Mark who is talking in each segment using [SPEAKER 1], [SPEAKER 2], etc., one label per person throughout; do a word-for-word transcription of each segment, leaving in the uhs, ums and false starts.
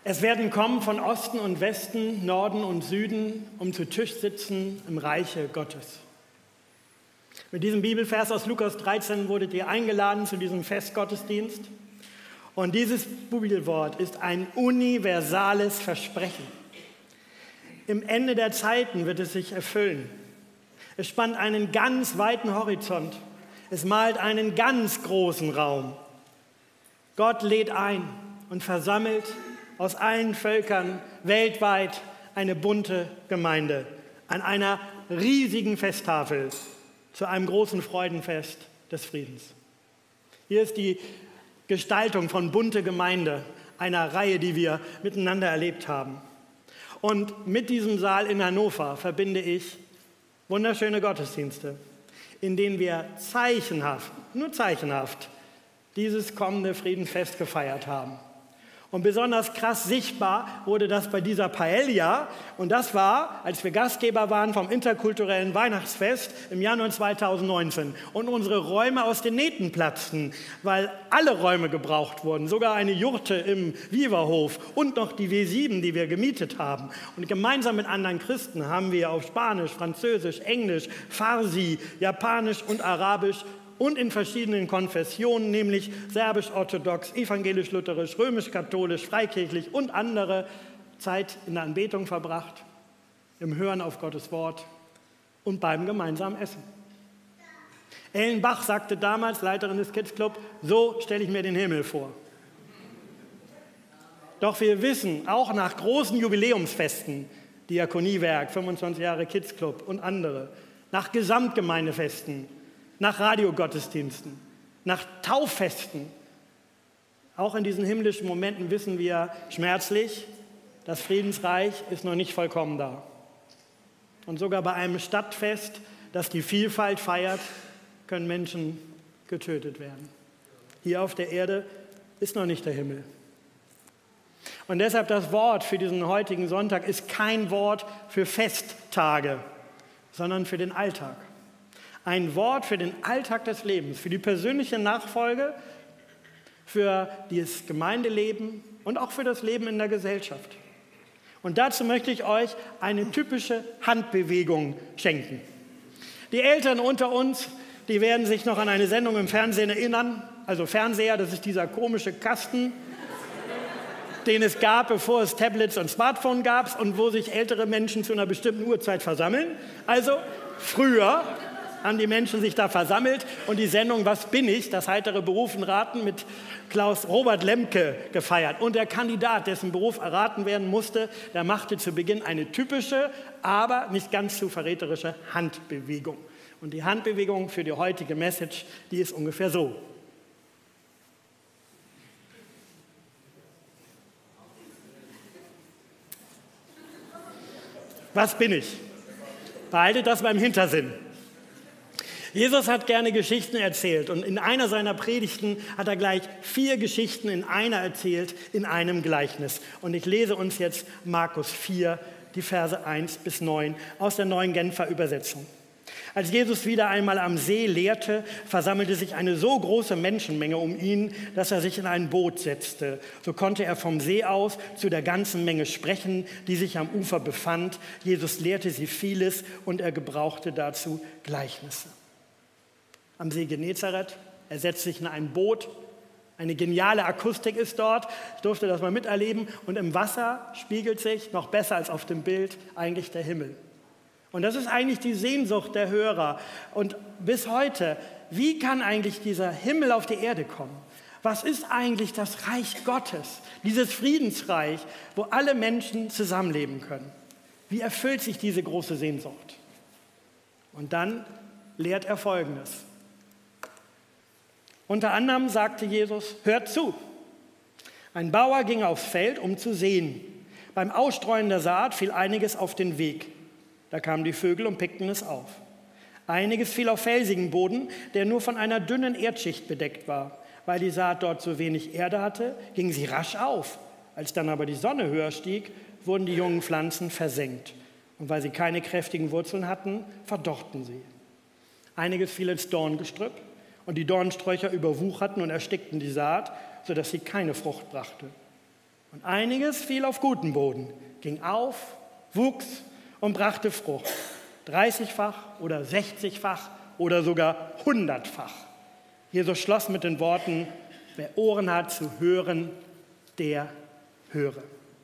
[SPEAKER 1] Es werden kommen von Osten und Westen, Norden und Süden, um zu Tisch sitzen im Reiche Gottes. Mit diesem Bibelvers aus Lukas dreizehn wurdet ihr eingeladen zu diesem Festgottesdienst. Und dieses Bibelwort ist ein universales Versprechen. Im Ende der Zeiten wird es sich erfüllen. Es spannt einen ganz weiten Horizont. Es malt einen ganz großen Raum. Gott lädt ein und versammelt aus allen Völkern weltweit eine bunte Gemeinde an einer riesigen Festtafel zu einem großen Freudenfest des Friedens. Hier ist die Gestaltung von bunte Gemeinde, einer Reihe, die wir miteinander erlebt haben. Und mit diesem Saal in Hannover verbinde ich wunderschöne Gottesdienste, in denen wir zeichenhaft, nur zeichenhaft, dieses kommende Friedensfest gefeiert haben. Und besonders krass sichtbar wurde das bei dieser Paella. Und das war, als wir Gastgeber waren vom interkulturellen Weihnachtsfest im Januar zweitausendneunzehn. Und unsere Räume aus den Nähten platzten, weil alle Räume gebraucht wurden. Sogar eine Jurte im Wieverhof und noch die W sieben, die wir gemietet haben. Und gemeinsam mit anderen Christen haben wir auf Spanisch, Französisch, Englisch, Farsi, Japanisch und Arabisch und in verschiedenen Konfessionen, nämlich serbisch-orthodox, evangelisch-lutherisch, römisch-katholisch, freikirchlich und andere, Zeit in der Anbetung verbracht, im Hören auf Gottes Wort und beim gemeinsamen Essen. Ellen Bach sagte damals, Leiterin des Kids Club, so stelle ich mir den Himmel vor. Doch wir wissen, auch nach großen Jubiläumsfesten, Diakoniewerk, fünfundzwanzig Jahre Kids Club und andere, nach Gesamtgemeindefesten, nach Radiogottesdiensten, nach Tauffesten. Auch in diesen himmlischen Momenten wissen wir schmerzlich, das Friedensreich ist noch nicht vollkommen da. Und sogar bei einem Stadtfest, das die Vielfalt feiert, können Menschen getötet werden. Hier auf der Erde ist noch nicht der Himmel. Und deshalb das Wort für diesen heutigen Sonntag ist kein Wort für Festtage, sondern für den Alltag. Ein Wort für den Alltag des Lebens, für die persönliche Nachfolge, für das Gemeindeleben und auch für das Leben in der Gesellschaft. Und dazu möchte ich euch eine typische Handbewegung schenken. Die Eltern unter uns, die werden sich noch an eine Sendung im Fernsehen erinnern. Also Fernseher, das ist dieser komische Kasten, den es gab, bevor es Tablets und Smartphone gab und wo sich ältere Menschen zu einer bestimmten Uhrzeit versammeln. Also früher haben die Menschen sich da versammelt und die Sendung Was bin ich?, das heitere Berufenraten mit Klaus Robert Lemke gefeiert. Und der Kandidat, dessen Beruf erraten werden musste, der machte zu Beginn eine typische, aber nicht ganz zu verräterische Handbewegung. Und die Handbewegung für die heutige Message, die ist ungefähr so. Was bin ich? Behaltet das beim Hintersinn. Jesus hat gerne Geschichten erzählt und in einer seiner Predigten hat er gleich vier Geschichten in einer erzählt, in einem Gleichnis. Und ich lese uns jetzt Markus vier, die Verse eins bis neun aus der Neuen Genfer Übersetzung. Als Jesus wieder einmal am See lehrte, versammelte sich eine so große Menschenmenge um ihn, dass er sich in ein Boot setzte. So konnte er vom See aus zu der ganzen Menge sprechen, die sich am Ufer befand. Jesus lehrte sie vieles und er gebrauchte dazu Gleichnisse. Am See Genezareth, er setzt sich in ein Boot. Eine geniale Akustik ist dort. Ich durfte das mal miterleben. Und im Wasser spiegelt sich, noch besser als auf dem Bild, eigentlich der Himmel. Und das ist eigentlich die Sehnsucht der Hörer. Und bis heute, wie kann eigentlich dieser Himmel auf die Erde kommen? Was ist eigentlich das Reich Gottes, dieses Friedensreich, wo alle Menschen zusammenleben können? Wie erfüllt sich diese große Sehnsucht? Und dann lehrt er Folgendes. Unter anderem sagte Jesus, hört zu. Ein Bauer ging aufs Feld, um zu säen. Beim Ausstreuen der Saat fiel einiges auf den Weg. Da kamen die Vögel und pickten es auf. Einiges fiel auf felsigen Boden, der nur von einer dünnen Erdschicht bedeckt war. Weil die Saat dort so wenig Erde hatte, ging sie rasch auf. Als dann aber die Sonne höher stieg, wurden die jungen Pflanzen versenkt. Und weil sie keine kräftigen Wurzeln hatten, verdorrten sie. Einiges fiel ins Dorngestrüpp. Und die Dornsträucher überwucherten und erstickten die Saat, sodass sie keine Frucht brachte. Und einiges fiel auf guten Boden, ging auf, wuchs und brachte Frucht. dreißigfach oder sechzigfach oder sogar hundertfach. Jesus schloss mit den Worten, wer Ohren hat zu hören, der höre.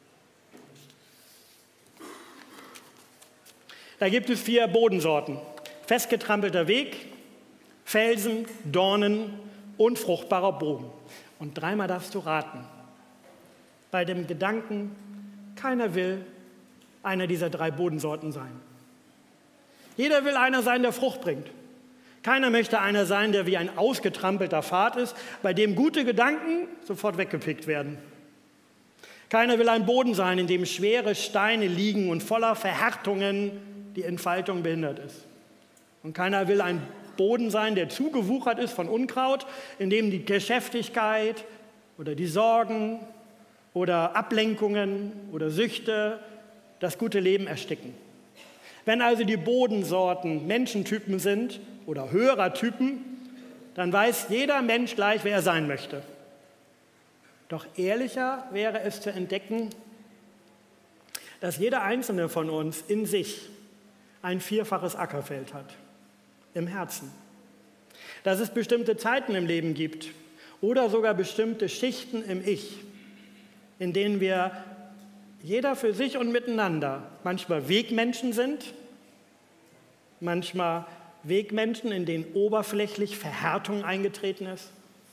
[SPEAKER 1] Da gibt es vier Bodensorten. Festgetrampelter Weg, Felsen, Dornen und fruchtbarer Boden. Und dreimal darfst du raten. Bei dem Gedanken, keiner will einer dieser drei Bodensorten sein. Jeder will einer sein, der Frucht bringt. Keiner möchte einer sein, der wie ein ausgetrampelter Pfad ist, bei dem gute Gedanken sofort weggepickt werden. Keiner will ein Boden sein, in dem schwere Steine liegen und voller Verhärtungen die Entfaltung behindert ist. Und keiner will ein Boden sein, der zugewuchert ist von Unkraut, in dem die Geschäftigkeit oder die Sorgen oder Ablenkungen oder Süchte das gute Leben ersticken. Wenn also die Bodensorten Menschentypen sind oder Hörertypen, dann weiß jeder Mensch gleich, wer er sein möchte. Doch ehrlicher wäre es zu entdecken, dass jeder einzelne von uns in sich ein vierfaches Ackerfeld hat, im Herzen. Dass es bestimmte Zeiten im Leben gibt oder sogar bestimmte Schichten im Ich, in denen wir jeder für sich und miteinander manchmal Wegmenschen sind, manchmal Wegmenschen, in denen oberflächlich Verhärtung eingetreten ist,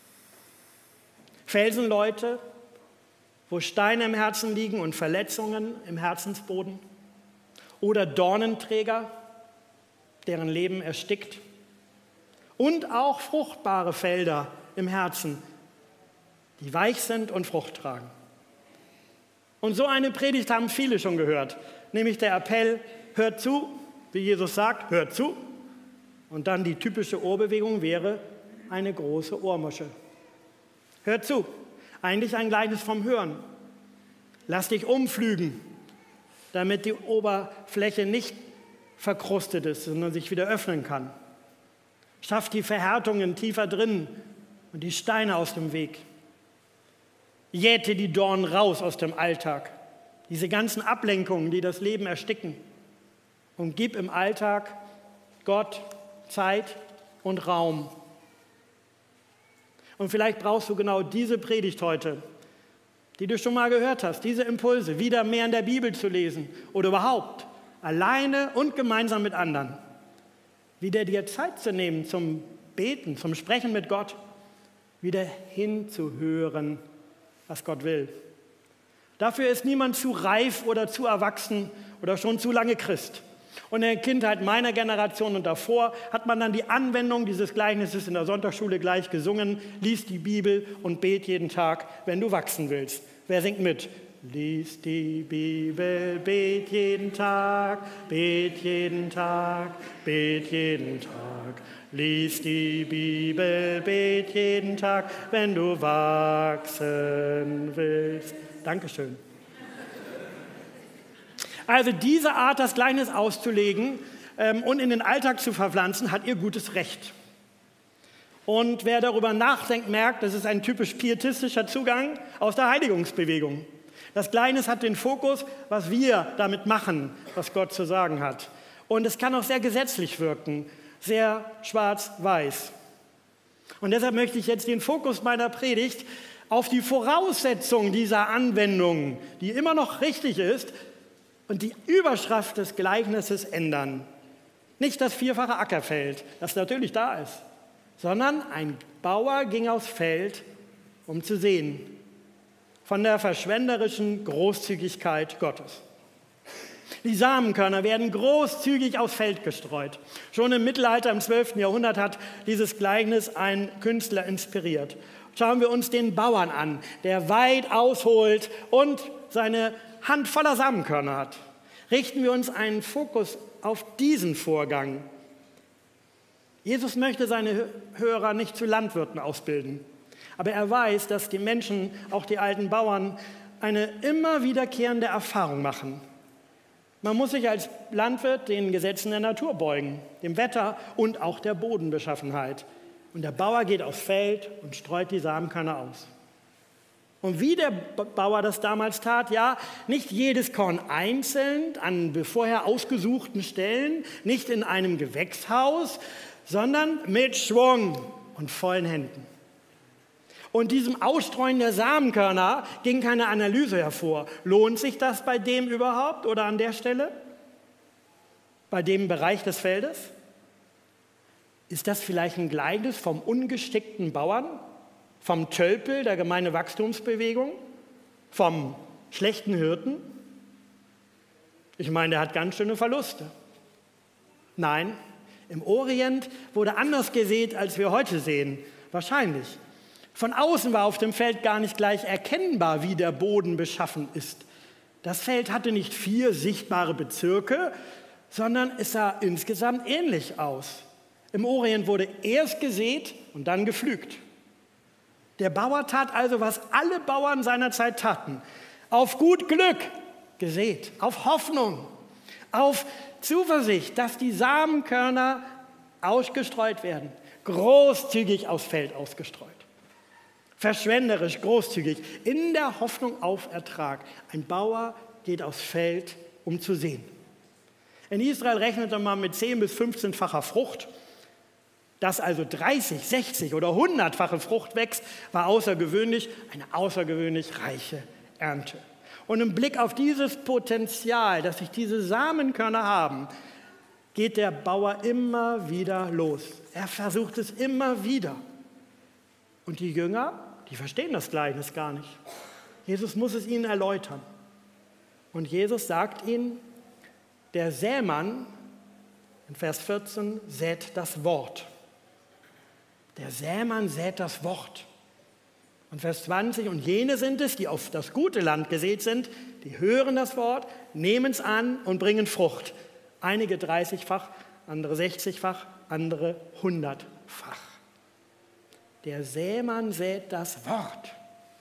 [SPEAKER 1] Felsenleute, wo Steine im Herzen liegen und Verletzungen im Herzensboden, oder Dornenträger, deren Leben erstickt, und auch fruchtbare Felder im Herzen, die weich sind und Frucht tragen. Und so eine Predigt haben viele schon gehört, nämlich der Appell, hört zu, wie Jesus sagt, hört zu. Und dann die typische Ohrbewegung wäre eine große Ohrmuschel. Hört zu, eigentlich ein Gleichnis vom Hören. Lass dich umflügen, damit die Oberfläche nicht verkrustet ist, sondern sich wieder öffnen kann. Schaff die Verhärtungen tiefer drin und die Steine aus dem Weg. Jäte die Dornen raus aus dem Alltag, diese ganzen Ablenkungen, die das Leben ersticken. Und gib im Alltag Gott Zeit und Raum. Und vielleicht brauchst du genau diese Predigt heute, die du schon mal gehört hast, diese Impulse, wieder mehr in der Bibel zu lesen oder überhaupt alleine und gemeinsam mit anderen. Wieder dir Zeit zu nehmen zum Beten, zum Sprechen mit Gott, wieder hinzuhören, was Gott will. Dafür ist niemand zu reif oder zu erwachsen oder schon zu lange Christ. Und in der Kindheit meiner Generation und davor hat man dann die Anwendung dieses Gleichnisses in der Sonntagsschule gleich gesungen. Lies die Bibel und bet jeden Tag, wenn du wachsen willst. Wer singt mit? Lies die Bibel, bet jeden Tag, bet jeden Tag, bet jeden Tag. Lies die Bibel, bet jeden Tag, wenn du wachsen willst. Dankeschön. Also diese Art, das Gleichnis auszulegen ähm, und in den Alltag zu verpflanzen, hat ihr gutes Recht. Und wer darüber nachdenkt, merkt, das ist ein typisch pietistischer Zugang aus der Heiligungsbewegung. Das Gleichnis hat den Fokus, was wir damit machen, was Gott zu sagen hat. Und es kann auch sehr gesetzlich wirken, sehr schwarz-weiß. Und deshalb möchte ich jetzt den Fokus meiner Predigt auf die Voraussetzung dieser Anwendung, die immer noch richtig ist, und die Überschrift des Gleichnisses ändern. Nicht das vierfache Ackerfeld, das natürlich da ist, sondern ein Bauer ging aufs Feld, um zu sehen, von der verschwenderischen Großzügigkeit Gottes. Die Samenkörner werden großzügig aufs Feld gestreut. Schon im Mittelalter, im zwölften Jahrhundert, hat dieses Gleichnis ein Künstler inspiriert. Schauen wir uns den Bauern an, der weit ausholt und seine Hand voller Samenkörner hat. Richten wir uns einen Fokus auf diesen Vorgang. Jesus möchte seine Hörer nicht zu Landwirten ausbilden, aber er weiß, dass die Menschen, auch die alten Bauern, eine immer wiederkehrende Erfahrung machen. Man muss sich als Landwirt den Gesetzen der Natur beugen, dem Wetter und auch der Bodenbeschaffenheit. Und der Bauer geht aufs Feld und streut die Samenkörner aus. Und wie der Bauer das damals tat, ja, nicht jedes Korn einzeln an vorher ausgesuchten Stellen, nicht in einem Gewächshaus, sondern mit Schwung und vollen Händen. Und diesem Ausstreuen der Samenkörner ging keine Analyse hervor. Lohnt sich das bei dem überhaupt oder an der Stelle? Bei dem Bereich des Feldes? Ist das vielleicht ein Gleichnis vom ungestickten Bauern? Vom Tölpel der Gemeindewachstumsbewegung? Vom schlechten Hirten? Ich meine, der hat ganz schöne Verluste. Nein, im Orient wurde anders gesät, als wir heute sehen. Wahrscheinlich. Von außen war auf dem Feld gar nicht gleich erkennbar, wie der Boden beschaffen ist. Das Feld hatte nicht vier sichtbare Bezirke, sondern es sah insgesamt ähnlich aus. Im Orient wurde erst gesät und dann gepflügt. Der Bauer tat also, was alle Bauern seiner Zeit taten. Auf gut Glück gesät, auf Hoffnung, auf Zuversicht, dass die Samenkörner ausgestreut werden, großzügig aufs Feld ausgestreut. Verschwenderisch, großzügig, in der Hoffnung auf Ertrag. Ein Bauer geht aufs Feld, um zu sehen. In Israel rechnete man mit zehn- bis fünfzehnfacher Frucht. Dass also dreißig, sechzig oder hundertfache Frucht wächst, war außergewöhnlich, eine außergewöhnlich reiche Ernte. Und im Blick auf dieses Potenzial, dass sich diese Samenkörner haben, geht der Bauer immer wieder los. Er versucht es immer wieder. Und die Jünger, die verstehen das Gleichnis gar nicht. Jesus muss es ihnen erläutern. Und Jesus sagt ihnen, der Sämann, in Vers vierzehn, sät das Wort. Der Sämann sät das Wort. Und Vers zwanzig, und jene sind es, die auf das gute Land gesät sind, die hören das Wort, nehmen es an und bringen Frucht. Einige dreißigfach, andere sechzigfach, andere hundertfach. Der Sämann sät das Wort.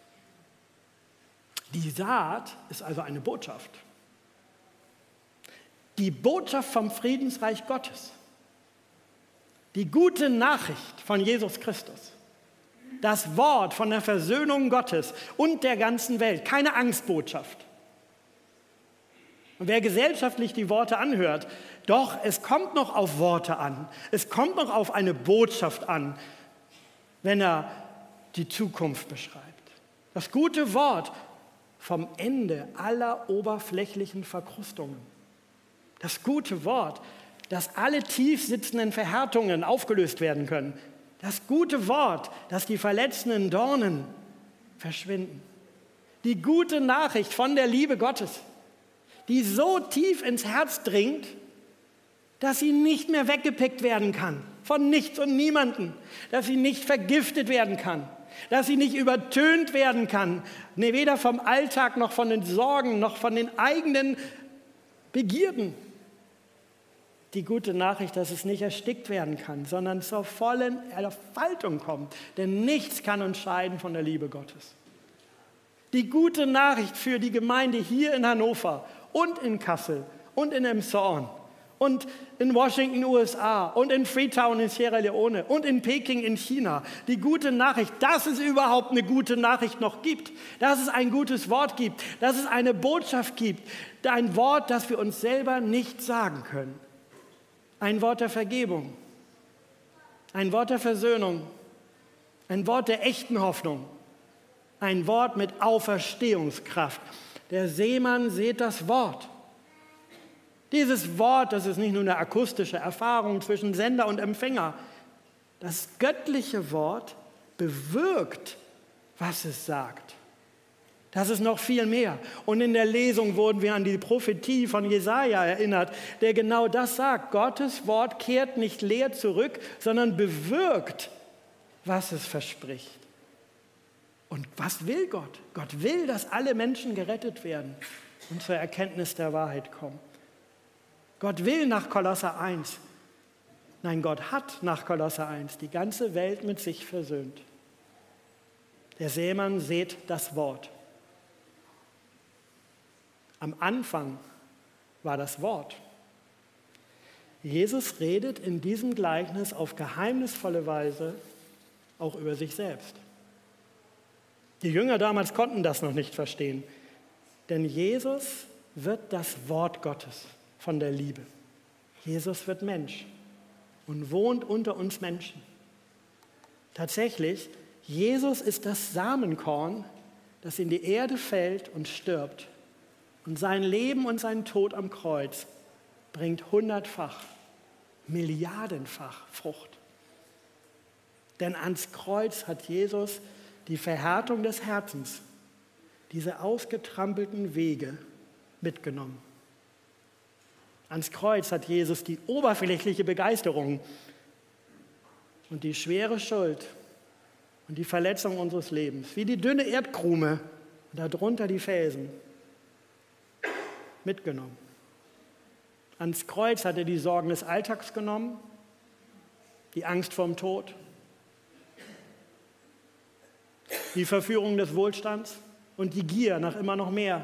[SPEAKER 1] Die Saat ist also eine Botschaft. Die Botschaft vom Friedensreich Gottes. Die gute Nachricht von Jesus Christus. Das Wort von der Versöhnung Gottes und der ganzen Welt. Keine Angstbotschaft. Und wer gesellschaftlich die Worte anhört, doch, es kommt noch auf Worte an. Es kommt noch auf eine Botschaft an, wenn er die Zukunft beschreibt. Das gute Wort vom Ende aller oberflächlichen Verkrustungen. Das gute Wort, dass alle tief sitzenden Verhärtungen aufgelöst werden können. Das gute Wort, dass die verletzenden Dornen verschwinden. Die gute Nachricht von der Liebe Gottes, die so tief ins Herz dringt, dass sie nicht mehr weggepickt werden kann, von nichts und niemanden, dass sie nicht vergiftet werden kann, dass sie nicht übertönt werden kann, nee, weder vom Alltag noch von den Sorgen noch von den eigenen Begierden. Die gute Nachricht, dass es nicht erstickt werden kann, sondern zur vollen Entfaltung kommt, denn nichts kann uns scheiden von der Liebe Gottes. Die gute Nachricht für die Gemeinde hier in Hannover und in Kassel und in Emshorn und in Washington, U S A und in Freetown in Sierra Leone und in Peking in China. Die gute Nachricht, dass es überhaupt eine gute Nachricht noch gibt, dass es ein gutes Wort gibt, dass es eine Botschaft gibt, ein Wort, das wir uns selber nicht sagen können. Ein Wort der Vergebung, ein Wort der Versöhnung, ein Wort der echten Hoffnung, ein Wort mit Auferstehungskraft. Der Seemann sät das Wort. Dieses Wort, das ist nicht nur eine akustische Erfahrung zwischen Sender und Empfänger. Das göttliche Wort bewirkt, was es sagt. Das ist noch viel mehr. Und in der Lesung wurden wir an die Prophetie von Jesaja erinnert, der genau das sagt. Gottes Wort kehrt nicht leer zurück, sondern bewirkt, was es verspricht. Und was will Gott? Gott will, dass alle Menschen gerettet werden und zur Erkenntnis der Wahrheit kommen. Gott will nach Kolosser eins. Nein, Gott hat nach Kolosser eins die ganze Welt mit sich versöhnt. Der Sämann sät das Wort. Am Anfang war das Wort. Jesus redet in diesem Gleichnis auf geheimnisvolle Weise auch über sich selbst. Die Jünger damals konnten das noch nicht verstehen, denn Jesus wird das Wort Gottes von der Liebe. Jesus wird Mensch und wohnt unter uns Menschen. Tatsächlich, Jesus ist das Samenkorn, das in die Erde fällt und stirbt. Und sein Leben und sein Tod am Kreuz bringt hundertfach, milliardenfach Frucht. Denn ans Kreuz hat Jesus die Verhärtung des Herzens, diese ausgetrampelten Wege mitgenommen. Ans Kreuz hat Jesus die oberflächliche Begeisterung und die schwere Schuld und die Verletzung unseres Lebens, wie die dünne Erdkrume und darunter die Felsen, mitgenommen. Ans Kreuz hat er die Sorgen des Alltags genommen, die Angst vorm Tod, die Verführung des Wohlstands und die Gier nach immer noch mehr,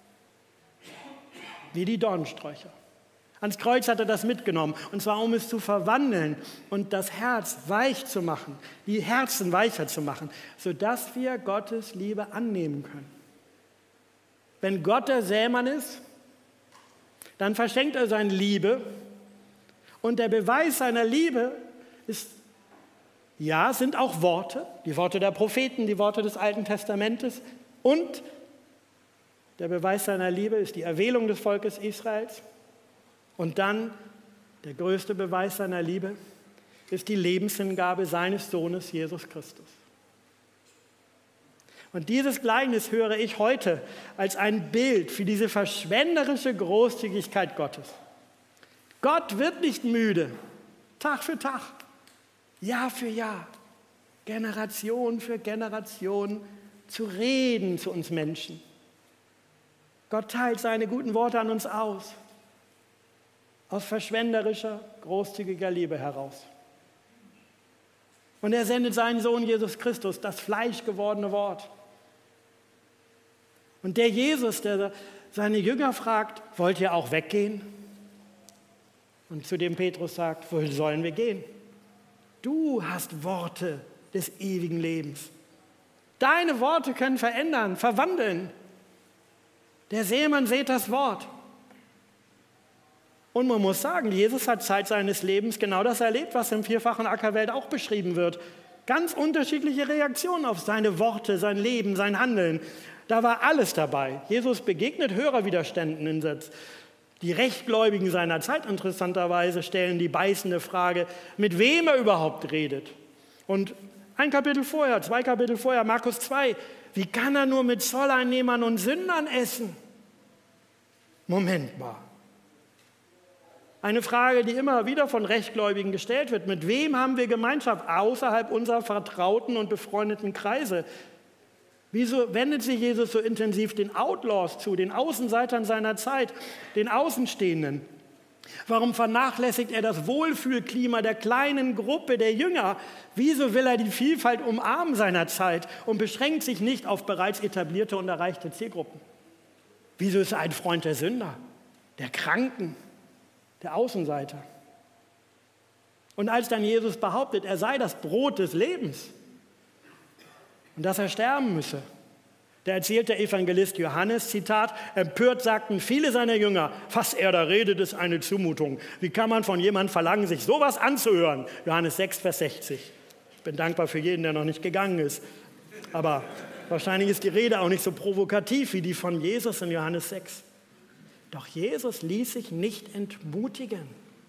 [SPEAKER 1] wie die Dornsträucher. Ans Kreuz hat er das mitgenommen, und zwar um es zu verwandeln und das Herz weich zu machen, die Herzen weicher zu machen, sodass wir Gottes Liebe annehmen können. Wenn Gott der Sämann ist, dann verschenkt er seine Liebe, und der Beweis seiner Liebe ist, ja, sind auch Worte, die Worte der Propheten, die Worte des Alten Testamentes, und der Beweis seiner Liebe ist die Erwählung des Volkes Israels. Und dann, der größte Beweis seiner Liebe, ist die Lebenshingabe seines Sohnes Jesus Christus. Und dieses Gleichnis höre ich heute als ein Bild für diese verschwenderische Großzügigkeit Gottes. Gott wird nicht müde, Tag für Tag, Jahr für Jahr, Generation für Generation zu reden zu uns Menschen. Gott teilt seine guten Worte an uns aus, aus verschwenderischer, großzügiger Liebe heraus. Und er sendet seinen Sohn Jesus Christus, das fleischgewordene Wort. Und der Jesus, der seine Jünger fragt, wollt ihr auch weggehen? Und zu dem Petrus sagt, wohin sollen wir gehen? Du hast Worte des ewigen Lebens. Deine Worte können verändern, verwandeln. Der Sämann sät das Wort. Und man muss sagen, Jesus hat Zeit seines Lebens genau das erlebt, was im vierfachen Ackerwelt auch beschrieben wird. Ganz unterschiedliche Reaktionen auf seine Worte, sein Leben, sein Handeln. Da war alles dabei. Jesus begegnet Hörerwiderständen in Satz. Die Rechtgläubigen seiner Zeit, interessanterweise, stellen die beißende Frage, mit wem er überhaupt redet. Und ein Kapitel vorher, zwei Kapitel vorher, Markus zwei, wie kann er nur mit Zolleinnehmern und Sündern essen? Moment mal. Eine Frage, die immer wieder von Rechtgläubigen gestellt wird. Mit wem haben wir Gemeinschaft außerhalb unserer vertrauten und befreundeten Kreise? Wieso wendet sich Jesus so intensiv den Outlaws zu, den Außenseitern seiner Zeit, den Außenstehenden? Warum vernachlässigt er das Wohlfühlklima der kleinen Gruppe der Jünger? Wieso will er die Vielfalt umarmen seiner Zeit und beschränkt sich nicht auf bereits etablierte und erreichte Zielgruppen? Wieso ist er ein Freund der Sünder, der Kranken, der Außenseiter? Und als dann Jesus behauptet, er sei das Brot des Lebens und dass er sterben müsse, da erzählt der Evangelist Johannes, Zitat, empört sagten viele seiner Jünger, was er da redet, ist eine Zumutung. Wie kann man von jemandem verlangen, sich sowas anzuhören? Johannes sechs, Vers sechzig. Ich bin dankbar für jeden, der noch nicht gegangen ist. Aber wahrscheinlich ist die Rede auch nicht so provokativ wie die von Jesus in Johannes sechs. Doch Jesus ließ sich nicht entmutigen.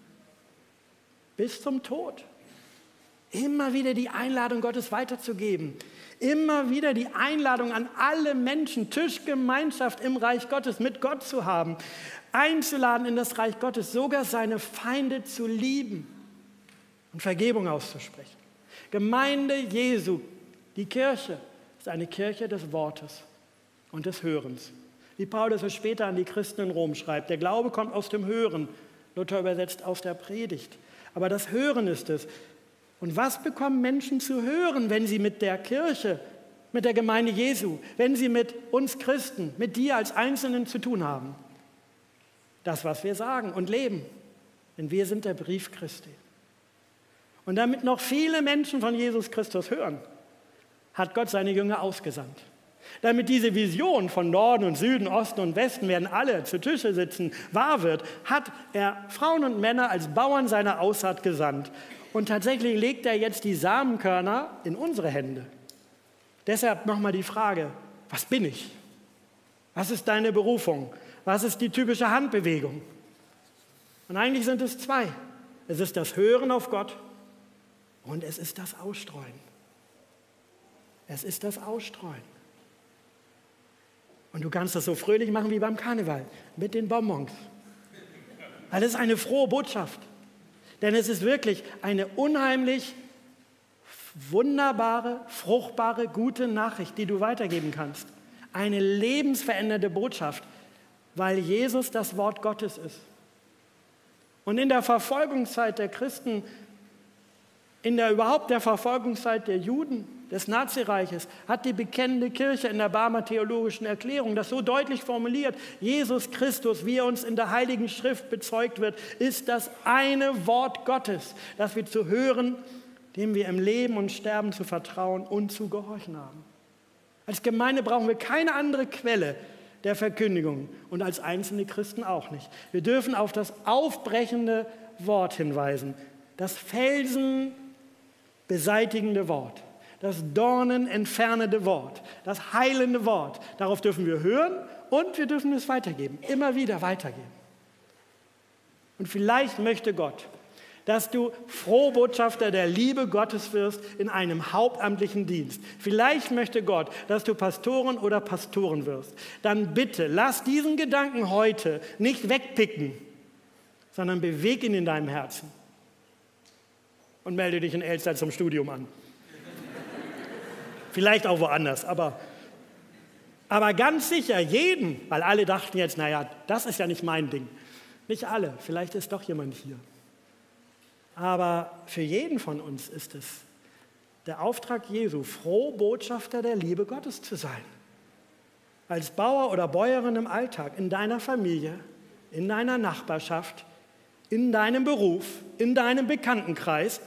[SPEAKER 1] Bis zum Tod. Immer wieder die Einladung Gottes weiterzugeben. Immer wieder die Einladung an alle Menschen, Tischgemeinschaft im Reich Gottes mit Gott zu haben. Einzuladen in das Reich Gottes, sogar seine Feinde zu lieben und Vergebung auszusprechen. Gemeinde Jesu, die Kirche, ist eine Kirche des Wortes und des Hörens. Wie Paulus es später an die Christen in Rom schreibt. Der Glaube kommt aus dem Hören, Luther übersetzt aus der Predigt. Aber das Hören ist es. Und was bekommen Menschen zu hören, wenn sie mit der Kirche, mit der Gemeinde Jesu, wenn sie mit uns Christen, mit dir als Einzelnen zu tun haben? Das, was wir sagen und leben. Denn wir sind der Brief Christi. Und damit noch viele Menschen von Jesus Christus hören, hat Gott seine Jünger ausgesandt. Damit diese Vision von Norden und Süden, Osten und Westen werden alle zu Tische sitzen, wahr wird, hat er Frauen und Männer als Bauern seiner Aussaat gesandt. Und tatsächlich legt er jetzt die Samenkörner in unsere Hände. Deshalb nochmal die Frage, was bin ich? Was ist deine Berufung? Was ist die typische Handbewegung? Und eigentlich sind es zwei. Es ist das Hören auf Gott und es ist das Ausstreuen. Es ist das Ausstreuen. Und du kannst das so fröhlich machen wie beim Karneval mit den Bonbons. Weil es ist eine frohe Botschaft. Denn es ist wirklich eine unheimlich wunderbare, fruchtbare, gute Nachricht, die du weitergeben kannst. Eine lebensverändernde Botschaft, weil Jesus das Wort Gottes ist. Und in der Verfolgungszeit der Christen, in der überhaupt der Verfolgungszeit der Juden, des Nazireiches, hat die bekennende Kirche in der Barmer Theologischen Erklärung das so deutlich formuliert: Jesus Christus, wie er uns in der Heiligen Schrift bezeugt wird, ist das eine Wort Gottes, das wir zu hören, dem wir im Leben und Sterben zu vertrauen und zu gehorchen haben. Als Gemeinde brauchen wir keine andere Quelle der Verkündigung und als einzelne Christen auch nicht. Wir dürfen auf das aufbrechende Wort hinweisen, das Felsen beseitigende Wort, das Dornen entfernende Wort, das heilende Wort. Darauf dürfen wir hören und wir dürfen es weitergeben, immer wieder weitergeben. Und vielleicht möchte Gott, dass du Frohbotschafter der Liebe Gottes wirst in einem hauptamtlichen Dienst. Vielleicht möchte Gott, dass du Pastorin oder Pastoren wirst. Dann bitte, lass diesen Gedanken heute nicht wegpicken, sondern beweg ihn in deinem Herzen. Und melde dich in Elster zum Studium an. Vielleicht auch woanders, aber, aber ganz sicher jeden, weil alle dachten jetzt, naja, das ist ja nicht mein Ding. Nicht alle, vielleicht ist doch jemand hier. Aber für jeden von uns ist es der Auftrag Jesu, Frohbotschafter der Liebe Gottes zu sein. Als Bauer oder Bäuerin im Alltag, in deiner Familie, in deiner Nachbarschaft, in deinem Beruf, in deinem Bekanntenkreis.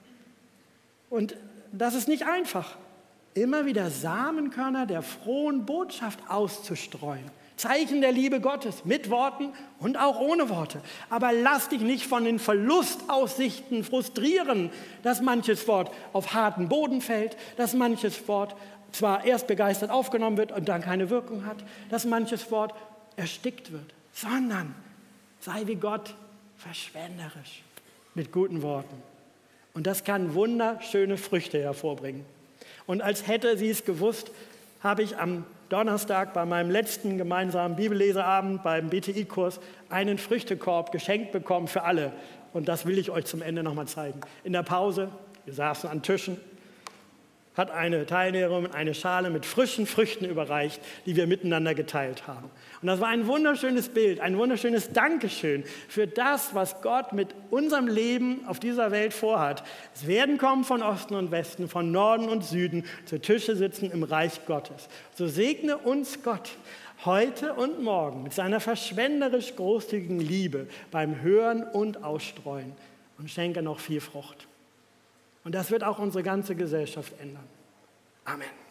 [SPEAKER 1] Und das ist nicht einfach, immer wieder Samenkörner der frohen Botschaft auszustreuen. Zeichen der Liebe Gottes, mit Worten und auch ohne Worte. Aber lass dich nicht von den Verlustaussichten frustrieren, dass manches Wort auf harten Boden fällt, dass manches Wort zwar erst begeistert aufgenommen wird und dann keine Wirkung hat, dass manches Wort erstickt wird, sondern sei wie Gott verschwenderisch mit guten Worten. Und das kann wunderschöne Früchte hervorbringen. Und als hätte sie es gewusst, habe ich am Donnerstag bei meinem letzten gemeinsamen Bibelleseabend beim B T I-Kurs einen Früchtekorb geschenkt bekommen für alle. Und das will ich euch zum Ende nochmal zeigen. In der Pause, wir saßen an Tischen, hat eine Teilnehmerin eine Schale mit frischen Früchten überreicht, die wir miteinander geteilt haben. Und das war ein wunderschönes Bild, ein wunderschönes Dankeschön für das, was Gott mit unserem Leben auf dieser Welt vorhat. Es werden kommen von Osten und Westen, von Norden und Süden, zu Tische sitzen im Reich Gottes. So segne uns Gott heute und morgen mit seiner verschwenderisch großzügigen Liebe beim Hören und Ausstreuen und schenke noch viel Frucht. Und das wird auch unsere ganze Gesellschaft ändern. Amen.